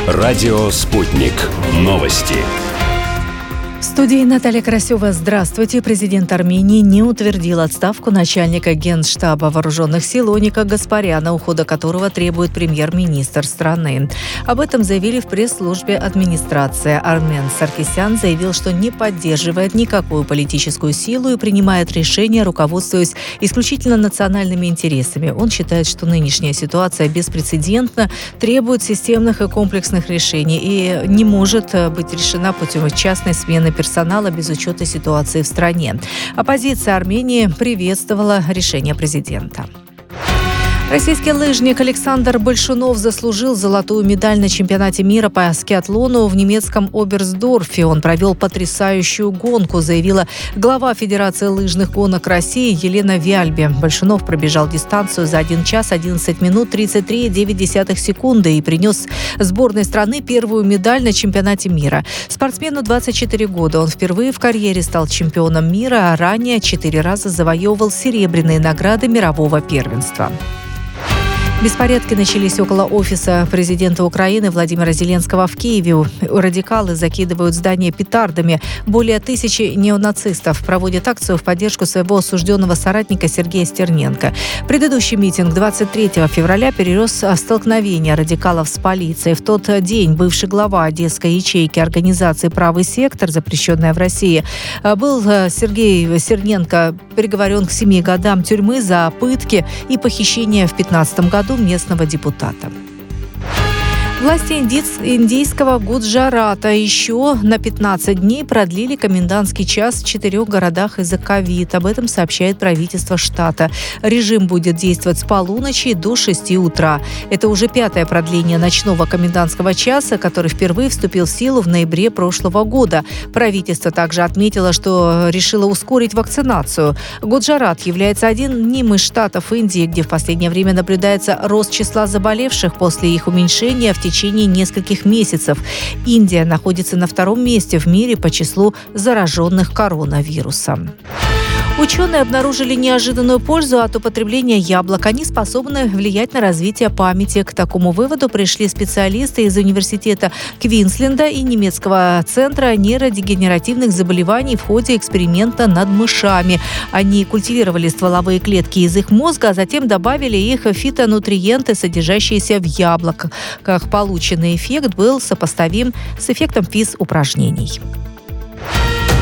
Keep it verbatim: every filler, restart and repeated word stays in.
Радио «Спутник». Новости. В студии Наталья Карасева. Здравствуйте. Президент Армении не утвердил отставку начальника Генштаба вооруженных сил Оника Гаспаряна, ухода которого требует премьер-министр страны. Об этом заявили в пресс-службе администрации. Армен Саркисян заявил, что не поддерживает никакую политическую силу и принимает решения, руководствуясь исключительно национальными интересами. Он считает, что нынешняя ситуация беспрецедентна, требует системных и комплексных решений и не может быть решена путем частной смены персонала без учета ситуации в стране. Оппозиция Армении приветствовала решение президента. Российский лыжник Александр Большунов заслужил золотую медаль на чемпионате мира по скиатлону в немецком Оберсдорфе. Он провел потрясающую гонку, заявила глава Федерации лыжных гонок России Елена Вяльбе. Большунов пробежал дистанцию за один час одиннадцать минут тридцать три и девять десятых секунды и принес сборной страны первую медаль на чемпионате мира. Спортсмену двадцать четыре года. Он впервые в карьере стал чемпионом мира, а ранее четыре раза завоевывал серебряные награды мирового первенства. Беспорядки начались около офиса президента Украины Владимира Зеленского в Киеве. Радикалы закидывают здание петардами. Более тысячи неонацистов проводят акцию в поддержку своего осужденного соратника Сергея Стерненко. Предыдущий митинг двадцать третьего февраля перерос в столкновение радикалов с полицией. В тот день бывший глава одесской ячейки организации «Правый сектор», запрещенная в России, был Сергей Стерненко приговорен к семи годам тюрьмы за пытки и похищение в две тысячи пятнадцатом году местного депутата. Власти индийского Гуджарата еще на пятнадцать дней продлили комендантский час в четырех городах из-за ковид. Об этом сообщает правительство штата. Режим будет действовать с полуночи до шести утра. Это уже пятое продление ночного комендантского часа, который впервые вступил в силу в ноябре прошлого года. Правительство также отметило, что решило ускорить вакцинацию. Гуджарат является одним из штатов Индии, где в последнее время наблюдается рост числа заболевших после их уменьшения в течение В течение нескольких месяцев. Индия находится на втором месте в мире по числу зараженных коронавирусом. Ученые обнаружили неожиданную пользу от употребления яблок. Они способны влиять на развитие памяти. К такому выводу пришли специалисты из университета Квинсленда и немецкого центра нейродегенеративных заболеваний в ходе эксперимента над мышами. Они культивировали стволовые клетки из их мозга, а затем добавили их фитонутриенты, содержащиеся в яблоках. Как полученный эффект был сопоставим с эффектом физ-упражнений.